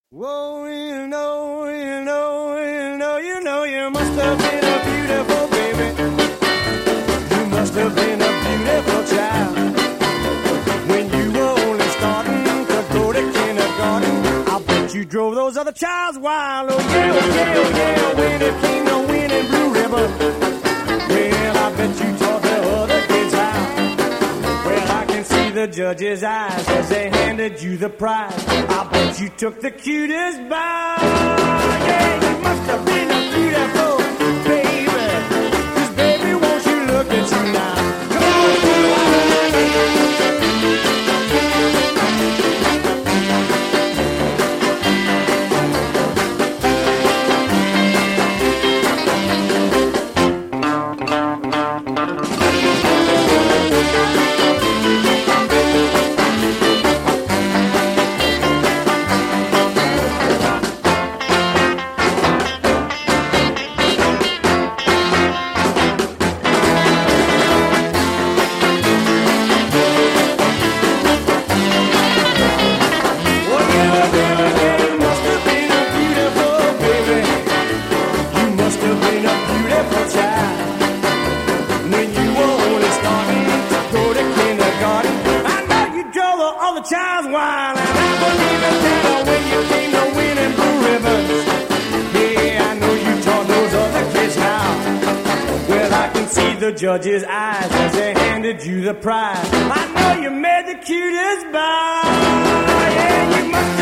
Whoa, you must have been a beautiful baby. You must have been a beautiful child. When you were only starting to go to kindergarten, I bet you drove those other childs wild. Oh yeah, when it came to winning Blue Ribbon, well, I bet you taught the other kids how. Well, I can see the judge's eyes as they handed you the prize. I bet you took the cutest bow. Yeah, you must have been a beautiful baby. 'Cause baby, won't you look at you now? Come on, child's wild, and I believe it now when you came to winning Blue Ribbons. Yeah, I know you taught those other kids how. Well, I can see the judge's eyes as they handed you the prize. I know you made the cutest bow. Yeah, you must